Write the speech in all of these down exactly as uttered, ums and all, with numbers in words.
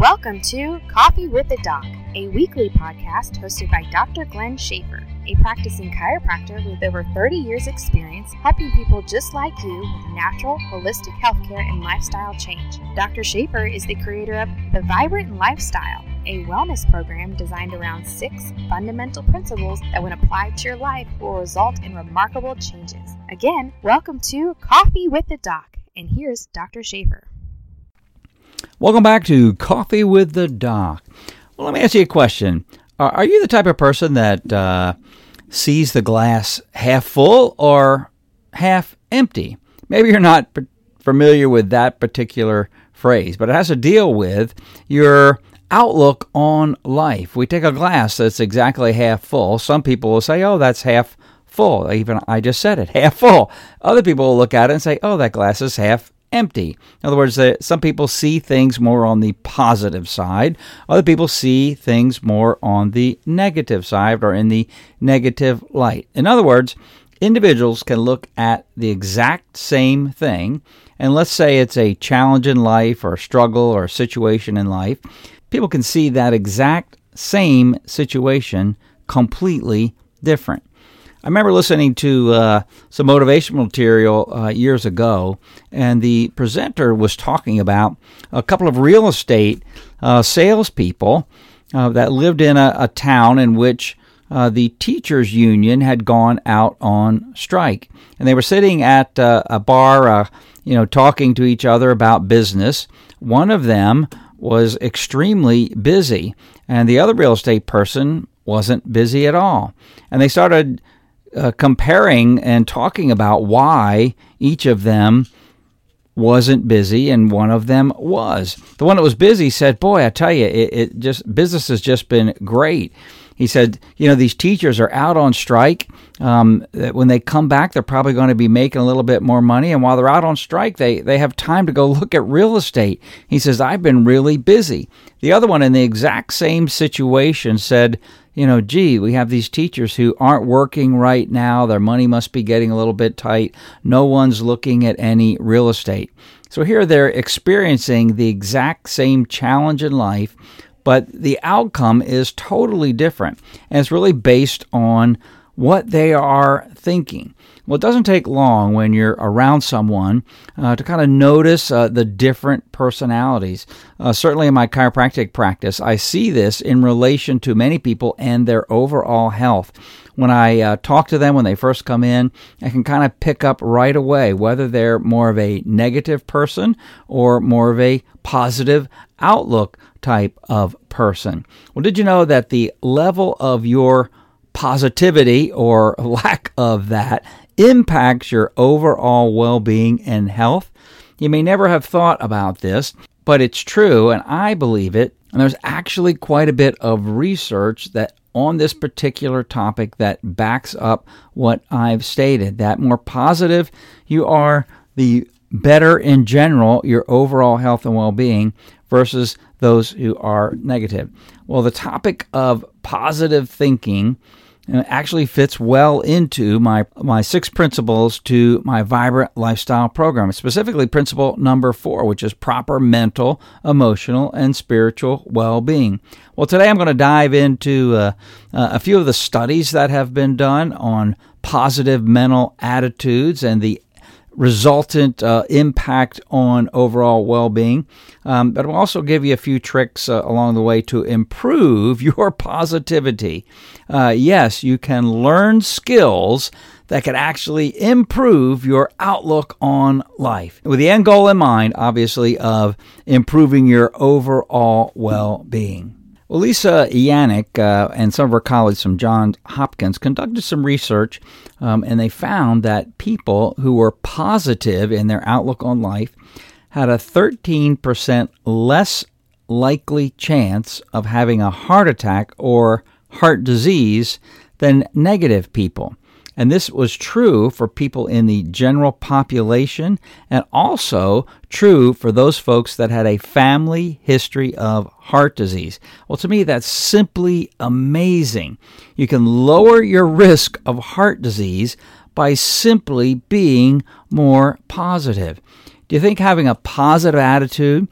Welcome to Coffee with the Doc, a weekly podcast hosted by Doctor Glenn Schaefer, a practicing chiropractor with over thirty years experience helping people just like you with natural, holistic healthcare and lifestyle change. Doctor Schaefer is the creator of The Vibrant Lifestyle, a wellness program designed around six fundamental principles that when applied to your life will result in remarkable changes. Again, welcome to Coffee with the Doc, and here's Doctor Schaefer. Welcome back to Coffee with the Doc. Well, let me ask you a question. Are, are you the type of person that uh, sees the glass half full or half empty? Maybe you're not p- familiar with that particular phrase, but it has to deal with your outlook on life. We take a glass that's exactly half full. Some people will say, oh, that's half full. Even I just said it, half full. Other people will look at it and say, oh, that glass is half empty. In other words, uh, some people see things more on the positive side. Other people see things more on the negative side or in the negative light. In other words, individuals can look at the exact same thing, and let's say it's a challenge in life or a struggle or a situation in life. People can see that exact same situation completely different. I remember listening to uh, some motivational material uh, years ago, and the presenter was talking about a couple of real estate uh, salespeople uh, that lived in a, a town in which uh, the teachers' union had gone out on strike. And they were sitting at uh, a bar, uh, you know, talking to each other about business. One of them was extremely busy, and the other real estate person wasn't busy at all. And they started Uh, comparing and talking about why each of them wasn't busy and one of them was. The one that was busy said, boy, I tell you, it, it just business has just been great. He said, you know, these teachers are out on strike. Um, when they come back, they're probably going to be making a little bit more money. And while they're out on strike, they, they have time to go look at real estate. He says, I've been really busy. The other one in the exact same situation said, you know, gee, we have these teachers who aren't working right now. Their money must be getting a little bit tight. No one's looking at any real estate. So here they're experiencing the exact same challenge in life, but the outcome is totally different. And it's really based on what they are thinking. Well, it doesn't take long when you're around someone uh, to kind of notice uh, the different personalities. Uh, certainly in my chiropractic practice, I see this in relation to many people and their overall health. When I uh, talk to them when they first come in, I can kind of pick up right away whether they're more of a negative person or more of a positive outlook type of person. Well, did you know that the level of your positivity or lack of that impacts your overall well-being and health? You may never have thought about this, but it's true, and I believe it. And there's actually quite a bit of research that on this particular topic that backs up what I've stated. That more positive you are, the better in general your overall health and well-being versus those who are negative. Well, the topic of positive thinking actually fits well into my my six principles to my Vibrant Lifestyle program, specifically principle number four, which is proper mental, emotional, and spiritual well-being. Well, today I'm going to dive into uh, uh, a few of the studies that have been done on positive mental attitudes and the resultant uh, impact on overall well-being. Um, but I'll also give you a few tricks uh, along the way to improve your positivity. Uh, yes, you can learn skills that can actually improve your outlook on life, with the end goal in mind, obviously, of improving your overall well-being. Well, Lisa Yannick uh, and some of her colleagues from Johns Hopkins conducted some research, um, and they found that people who were positive in their outlook on life had a thirteen percent less likely chance of having a heart attack or heart disease than negative people. And this was true for people in the general population and also true for those folks that had a family history of heart disease. Well, to me, that's simply amazing. You can lower your risk of heart disease by simply being more positive. Do you think having a positive attitude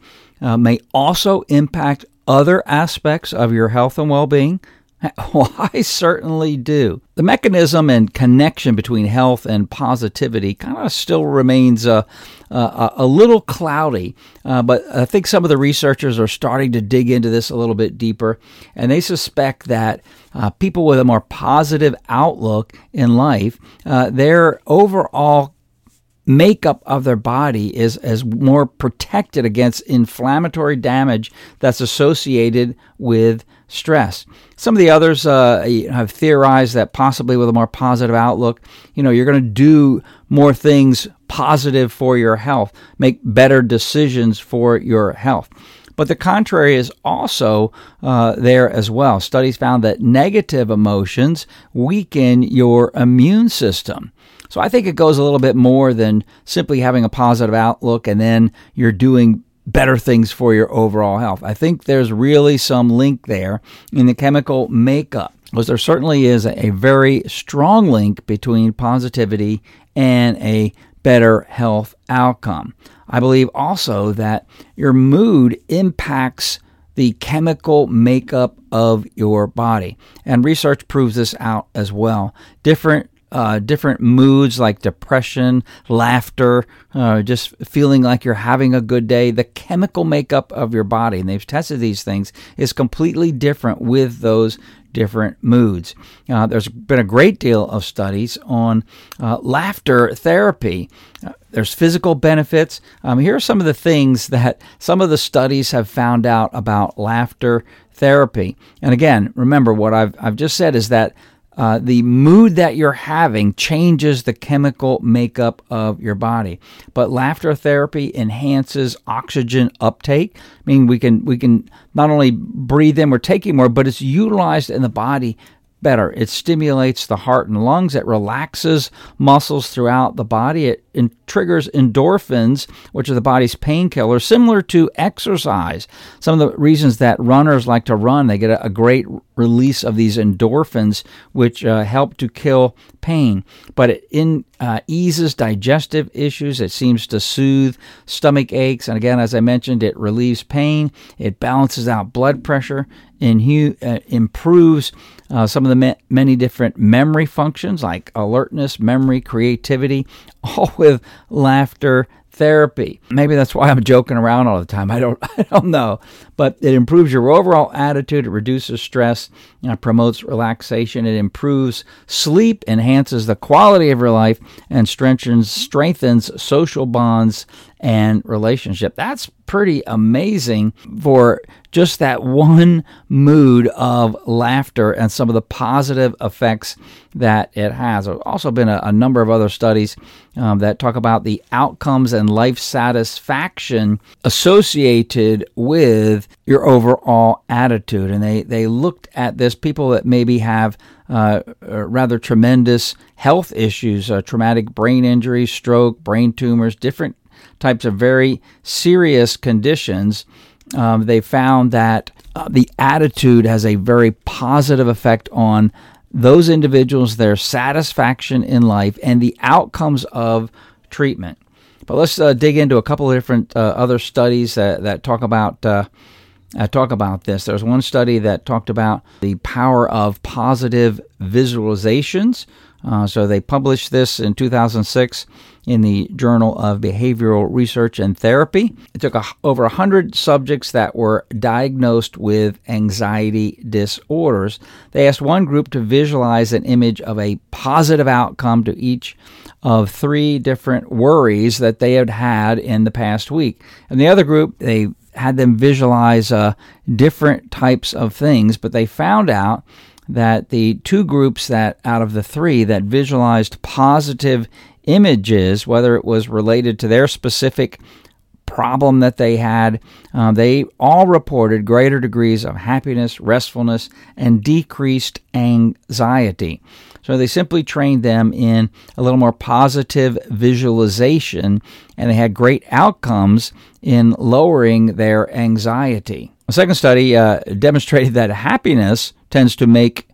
uh, may also impact other aspects of your health and well-being? Well, I certainly do. The mechanism and connection between health and positivity kind of still remains uh, uh, a little cloudy, uh, but I think some of the researchers are starting to dig into this a little bit deeper, and they suspect that uh, people with a more positive outlook in life, uh, their overall makeup of their body is, is more protected against inflammatory damage that's associated with stress. Some of the others uh, have theorized that possibly with a more positive outlook, you know, you're going to do more things positive for your health, make better decisions for your health. But the contrary is also uh, there as well. Studies found that negative emotions weaken your immune system. So I think it goes a little bit more than simply having a positive outlook and then you're doing better things for your overall health. I think there's really some link there in the chemical makeup, because there certainly is a very strong link between positivity and a better health outcome. I believe also that your mood impacts the chemical makeup of your body, and research proves this out as well. Different Uh, different moods like depression, laughter, uh, just feeling like you're having a good day, the chemical makeup of your body, and they've tested these things, is completely different with those different moods. Uh, there's been a great deal of studies on uh, laughter therapy. Uh, there's physical benefits. Um, here are some of the things that some of the studies have found out about laughter therapy. And again, remember what I've I've just said is that Uh, the mood that you're having changes the chemical makeup of your body. But laughter therapy enhances oxygen uptake, meaning we can we can not only breathe in, we're taking more, but it's utilized in the body better. It stimulates the heart and lungs. It relaxes muscles throughout the body. It in, triggers endorphins, which are the body's painkillers, similar to exercise. Some of the reasons that runners like to run, they get a, a great release of these endorphins, which uh, help to kill pain. But it in, uh, eases digestive issues. It seems to soothe stomach aches. And again, as I mentioned, it relieves pain. It balances out blood pressure. Inhu- uh, improves uh, some of the ma- many different memory functions like alertness, memory, creativity, all with laughter therapy. Maybe that's why I'm joking around all the time. I don't I don't know. But it improves your overall attitude. It reduces stress, you know, promotes relaxation. It improves sleep, enhances the quality of your life, and strengthens strengthens social bonds and relationship. That's pretty amazing for just that one mood of laughter and some of the positive effects that it has. There's also been a, a number of other studies um, that talk about the outcomes and life satisfaction associated with your overall attitude. And they, they looked at this, people that maybe have uh, rather tremendous health issues, uh, traumatic brain injury, stroke, brain tumors, different types of very serious conditions. Um, they found that uh, the attitude has a very positive effect on those individuals, their satisfaction in life, and the outcomes of treatment. But let's uh, dig into a couple of different uh, other studies that, that talk about uh, uh, talk about this. There's one study that talked about the power of positive visualizations. Uh, so they published this in two thousand six in the Journal of Behavioral Research and Therapy. It took a, over one hundred subjects that were diagnosed with anxiety disorders. They asked one group to visualize an image of a positive outcome to each of three different worries that they had had in the past week. And the other group, they had them visualize uh, different types of things, but they found out that the two groups that out of the three that visualized positive images, whether it was related to their specific problem that they had, uh, they all reported greater degrees of happiness, restfulness, and decreased anxiety. So they simply trained them in a little more positive visualization, and they had great outcomes in lowering their anxiety. A second study uh, demonstrated that happiness tends to make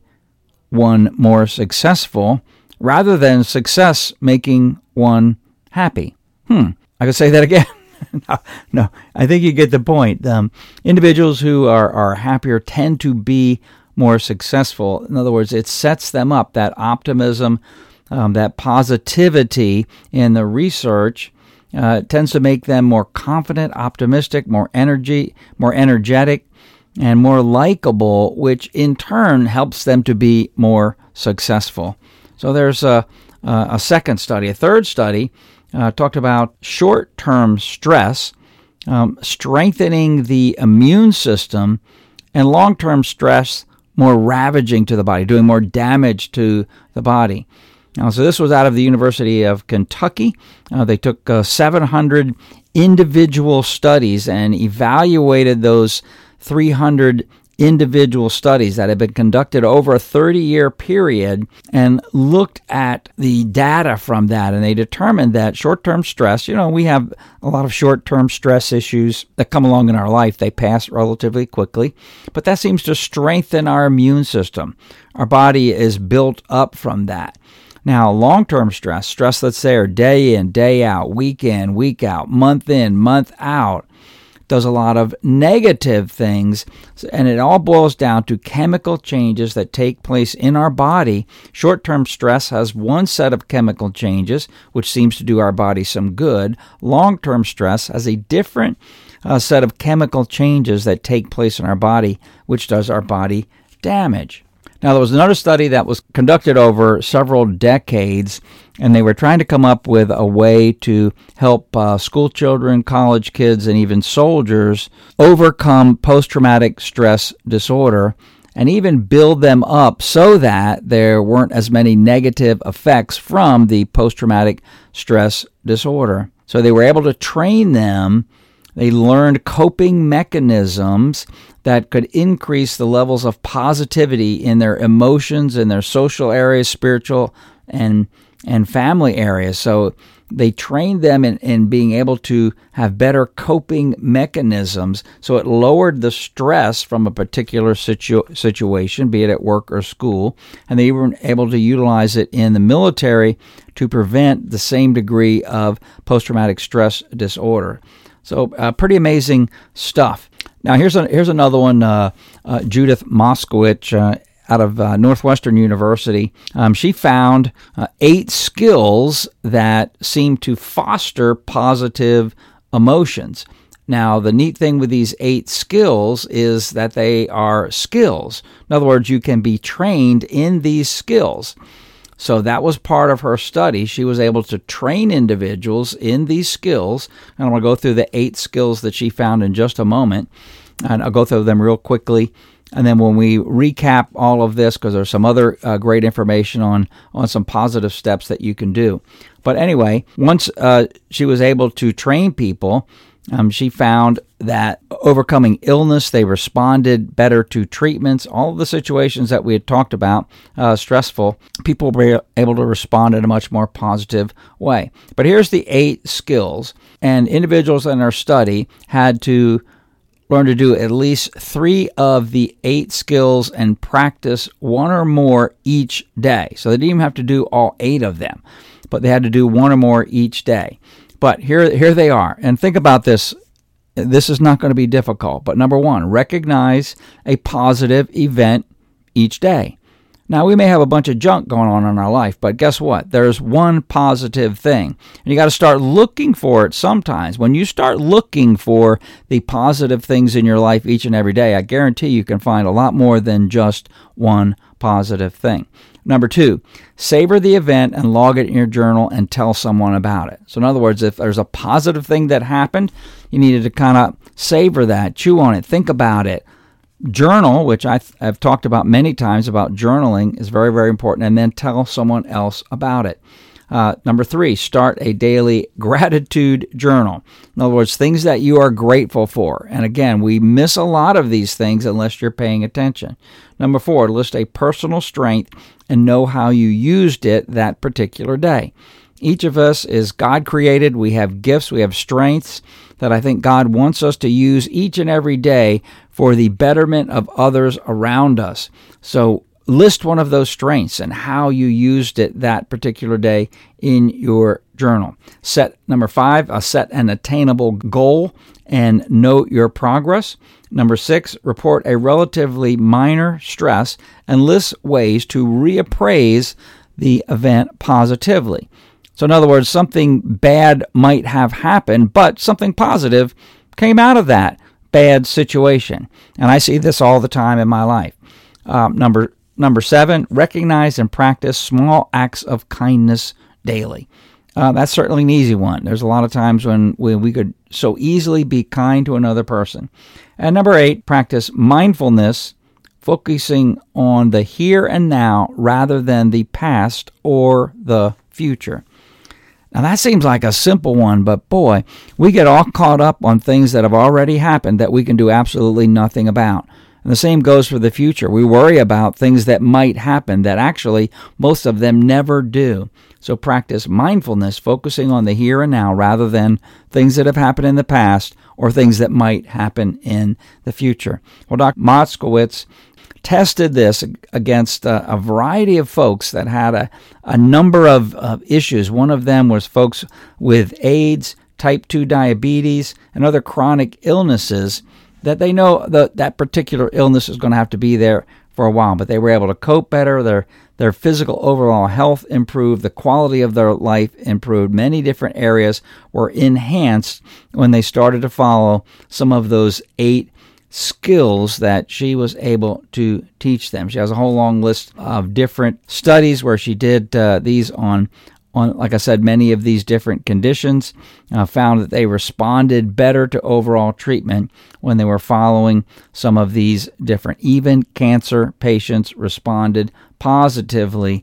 one more successful rather than success making one happy. Hmm, I could say that again. no, no, I think you get the point. Um, individuals who are, are happier tend to be more successful. In other words, it sets them up, that optimism, um, that positivity in the research uh, tends to make them more confident, optimistic, more energy, more energetic, and more likable, which in turn helps them to be more successful. So there's a, a second study. A third study uh, talked about short-term stress, um, strengthening the immune system, and long-term stress more ravaging to the body, doing more damage to the body. Now, so this was out of the University of Kentucky. Uh, they took uh, seven hundred individual studies and evaluated those three hundred individual studies that had been conducted over a thirty-year period and looked at the data from that. And they determined that short-term stress, you know, we have a lot of short-term stress issues that come along in our life. They pass relatively quickly, but that seems to strengthen our immune system. Our body is built up from that. Now, long-term stress, stress that's there day in, day out, week in, week out, month in, month out, does a lot of negative things, and it all boils down to chemical changes that take place in our body. Short-term stress has one set of chemical changes, which seems to do our body some good. Long-term stress has a different uh, set of chemical changes that take place in our body, which does our body damage. Now, there was another study that was conducted over several decades, and they were trying to come up with a way to help uh, school children, college kids, and even soldiers overcome post-traumatic stress disorder and even build them up so that there weren't as many negative effects from the post-traumatic stress disorder. So they were able to train them. They learned coping mechanisms that could increase the levels of positivity in their emotions, in their social areas, spiritual and and family areas. So they trained them in, in being able to have better coping mechanisms. So it lowered the stress from a particular situ- situation, be it at work or school, and they were able to utilize it in the military to prevent the same degree of post-traumatic stress disorder. So uh, pretty amazing stuff. Now, here's a, here's another one, uh, uh, Judith Moskowitz uh, out of uh, Northwestern University. Um, she found uh, eight skills that seem to foster positive emotions. Now, the neat thing with these eight skills is that they are skills. In other words, you can be trained in these skills. So that was part of her study. She was able to train individuals in these skills. And I'm going to go through the eight skills that she found in just a moment. And I'll go through them real quickly. And then when we recap all of this, because there's some other uh, great information on, on some positive steps that you can do. But anyway, once uh, she was able to train people, Um, she found that overcoming illness, they responded better to treatments. All of the situations that we had talked about, uh, stressful, people were able to respond in a much more positive way. But here's the eight skills, and individuals in our study had to learn to do at least three of the eight skills and practice one or more each day. So they didn't even have to do all eight of them, but they had to do one or more each day. But here, here they are. And think about this. This is not going to be difficult. But number one, recognize a positive event each day. Now, we may have a bunch of junk going on in our life, but guess what? There's one positive thing. And you got to start looking for it sometimes. When you start looking for the positive things in your life each and every day, I guarantee you can find a lot more than just one positive thing. Number two, savor the event and log it in your journal and tell someone about it. So in other words, if there's a positive thing that happened, you needed to kind of savor that, chew on it, think about it. Journal, which I've, I've talked about many times about journaling, is very, very important, and then tell someone else about it. Uh, number three, start a daily gratitude journal. In other words, things that you are grateful for. And again, we miss a lot of these things unless you're paying attention. Number four, list a personal strength and know how you used it that particular day. Each of us is God created. We have gifts, we have strengths that I think God wants us to use each and every day for the betterment of others around us. So list one of those strengths and how you used it that particular day in your journal. Set number five, uh, set an attainable goal and note your progress. Number six, report a relatively minor stress and list ways to reappraise the event positively. So in other words, something bad might have happened, but something positive came out of that bad situation. And I see this all the time in my life. Um, number number seven, recognize and practice small acts of kindness daily. Uh, that's certainly an easy one. There's a lot of times when we, we could so easily be kind to another person. And number eight, practice mindfulness, focusing on the here and now rather than the past or the future. Now that seems like a simple one, but boy, we get all caught up on things that have already happened that we can do absolutely nothing about. And the same goes for the future. We worry about things that might happen that actually most of them never do. So practice mindfulness, focusing on the here and now rather than things that have happened in the past or things that might happen in the future. Well, Doctor Moskowitz tested this against a, a variety of folks that had a, a number of, of issues. One of them was folks with AIDS, type two diabetes, and other chronic illnesses that they know that that particular illness is going to have to be there for a while, but they were able to cope better. Their their physical overall health improved. The quality of their life improved. Many different areas were enhanced when they started to follow some of those eight skills that she was able to teach them. She has a whole long list of different studies where she did uh, these on, on, like I said, many of these different conditions, uh, found that they responded better to overall treatment when they were following some of these different. Even cancer patients responded positively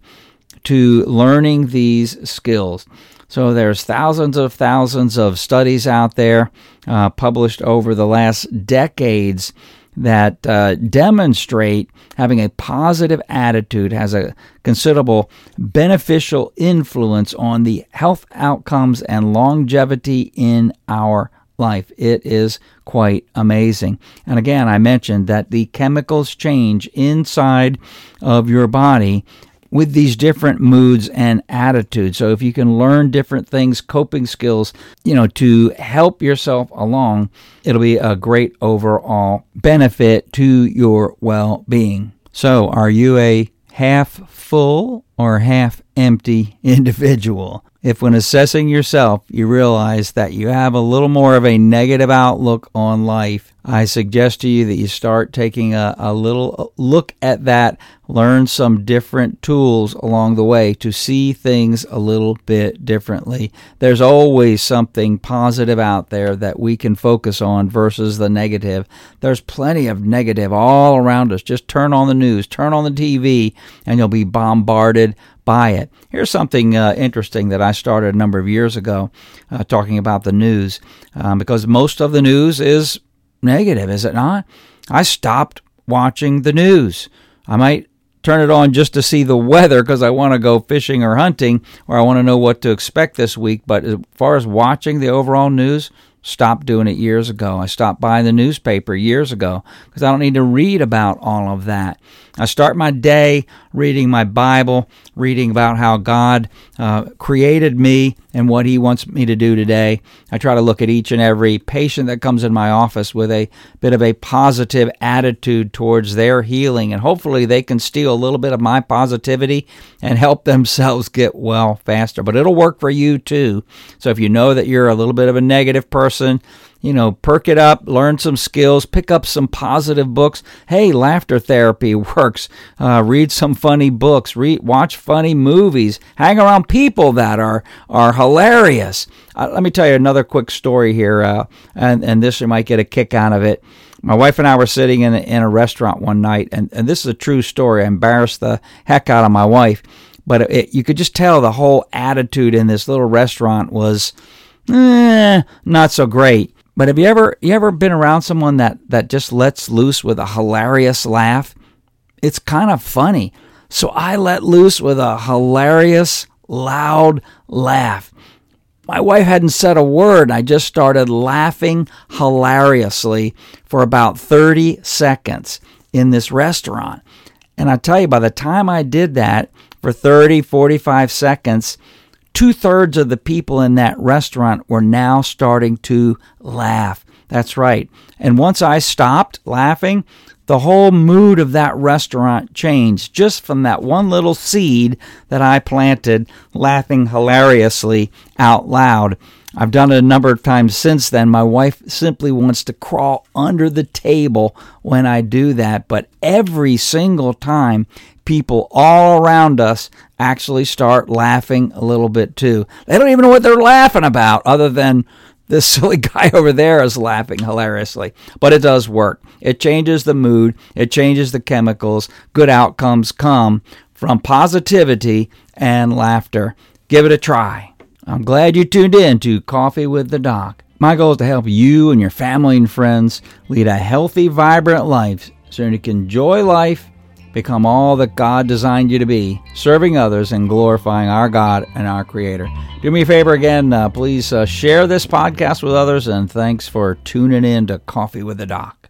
to learning these skills. So there's thousands of thousands of studies out there uh, published over the last decades that uh, demonstrate having a positive attitude has a considerable beneficial influence on the health outcomes and longevity in our life. It is quite amazing. And again, I mentioned that the chemicals change inside of your body with these different moods and attitudes. So if you can learn different things, coping skills, you know, to help yourself along, it'll be a great overall benefit to your well-being. So are you a half full or half empty individual? If when assessing yourself, you realize that you have a little more of a negative outlook on life, I suggest to you that you start taking a, a little look at that, learn some different tools along the way to see things a little bit differently. There's always something positive out there that we can focus on versus the negative. There's plenty of negative all around us. Just turn on the news, turn on the T V, and you'll be bombarded by it. Here's something uh, interesting that I started a number of years ago, uh, talking about the news, um, because most of the news is negative, is it not? I stopped watching the news. I might turn it on just to see the weather because I want to go fishing or hunting, or I want to know what to expect this week. But as far as watching the overall news, stopped doing it years ago. I stopped buying the newspaper years ago because I don't need to read about all of that. I start my day reading my Bible, reading about how God uh, created me and what He wants me to do today. I try to look at each and every patient that comes in my office with a bit of a positive attitude towards their healing, and hopefully they can steal a little bit of my positivity and help themselves get well faster. But it'll work for you too. So if you know that you're a little bit of a negative person, you know, perk it up, learn some skills, pick up some positive books. Hey, laughter therapy works. Uh, read some funny books, read, watch funny movies, hang around people that are are hilarious. Uh, let me tell you another quick story here, uh, and, and this you might get a kick out of it. My wife and I were sitting in a, in a restaurant one night, and, and this is a true story. I embarrassed the heck out of my wife, but it, you could just tell the whole attitude in this little restaurant was eh, not so great. But have you ever you ever been around someone that, that just lets loose with a hilarious laugh? It's kind of funny. So I let loose with a hilarious, loud laugh. My wife hadn't said a word. I just started laughing hilariously for about thirty seconds in this restaurant. And I tell you, by the time I did that for thirty, forty-five seconds, two-thirds of the people in that restaurant were now starting to laugh. That's right. And once I stopped laughing, the whole mood of that restaurant changed just from that one little seed that I planted, laughing hilariously out loud. I've done it a number of times since then. My wife simply wants to crawl under the table when I do that. But every single time, people all around us actually start laughing a little bit too. They don't even know what they're laughing about other than this silly guy over there is laughing hilariously. But it does work. It changes the mood. It changes the chemicals. Good outcomes come from positivity and laughter. Give it a try. I'm glad you tuned in to Coffee with the Doc. My goal is to help you and your family and friends lead a healthy, vibrant life so you can enjoy life, become all that God designed you to be, serving others and glorifying our God and our Creator. Do me a favor again, uh, please uh, share this podcast with others, and thanks for tuning in to Coffee with the Doc.